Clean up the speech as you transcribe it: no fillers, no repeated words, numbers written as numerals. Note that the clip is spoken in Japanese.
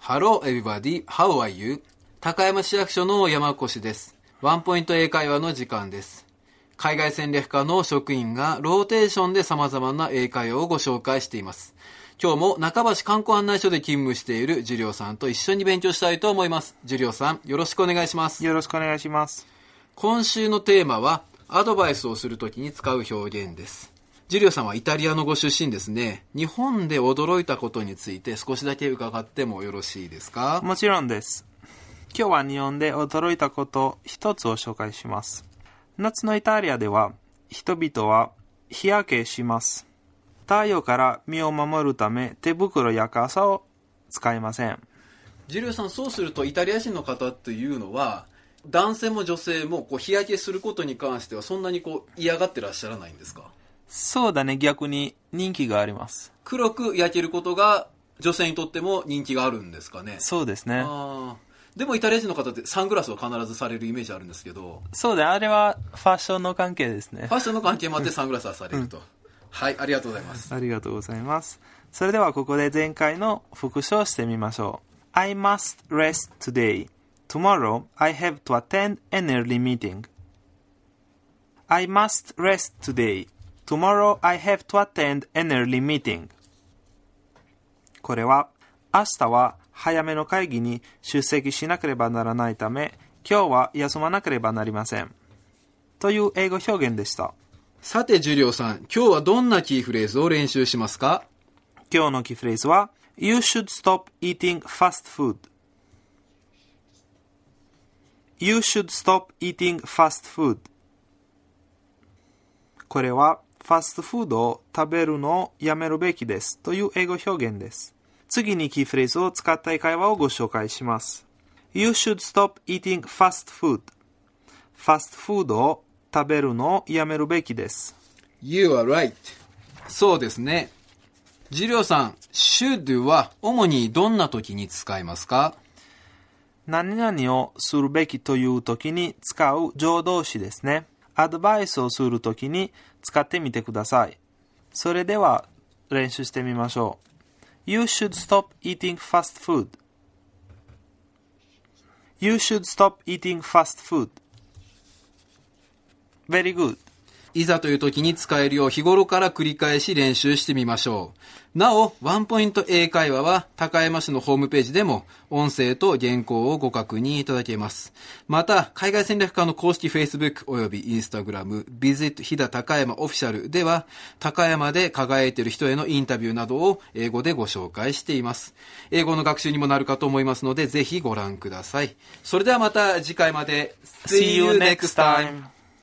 Hello everybody, how are you? 高山市役所の山越です。ワンポイント英会話の時間です。海外戦略課の職員がローテーションで様々な英会話をご紹介しています。今日も中橋観光案内所で勤務しているジュリオさんと一緒に勉強したいと思います。ジュリオさん、よろしくお願いします。 よろしくお願いします。 今週のテーマは、アドバイスをするときに使う表現です。ジュリオさんはイタリアのご出身ですね。日本で驚いたことについて少しだけ伺ってもよろしいですか？ もちろんです。今日は日本で驚いたこと一つを紹介します。夏のイタリアでは人々は日焼けします。太陽から身を守るため手袋や傘を使いません。 ジュリオさん、そうするとイタリア人の方というのは男性も女性も日焼けすることに関してはそんなに嫌がってらっしゃらないんですか？ そうだね、逆に人気があります。 黒く焼けることが女性にとっても人気があるんですかね？ そうですね。 でもイタリア人の方ってサングラスを必ずされるイメージあるんですけど。 そうだ、あれはファッションの関係ですね。 ファッションの関係もあってサングラスはされると、はい、ありがとうございます。 ありがとうございます。それではここで前回の復習をしてみましょう。I must rest today. Tomorrow I have to attend an early meeting. I must rest today.Tomorrow I have to attend an early meeting. これは明日は早めの会議に出席しなければならないため今日は休まなければなりませんという英語表現でした。 さてジュリオさん、今日はどんなキーフレーズを練習しますか？ 今日のキーフレーズは You should stop eating fast food. You should stop eating fast food. これはファストフードを食べるのをやめるべきですという英語表現です。次にキーフレーズを使った英会話をご紹介します。You should stop eating fast food. ファストフードを食べるのをやめるべきです。 You are right. そうですね。ジュリオさん、should は主にどんな時に使いますか？ 何々をするべきという時に使う助動詞ですね。アドバイスをするときに使ってみてください。それでは練習してみましょう。You should stop eating fast food. You should stop eating fast food. Very good. いざという時に使えるよう日頃から繰り返し練習してみましょう。なお、ワンポイント英会話は高山市のホームページでも音声と原稿をご確認いただけます。また、海外戦略課の公式 Facebook および Instagram Visit 飛騨高山オフィシャルでは高山で輝いている人へのインタビューなどを英語でご紹介しています。英語の学習にもなるかと思いますのでぜひご覧ください。それではまた次回まで。 See you next time.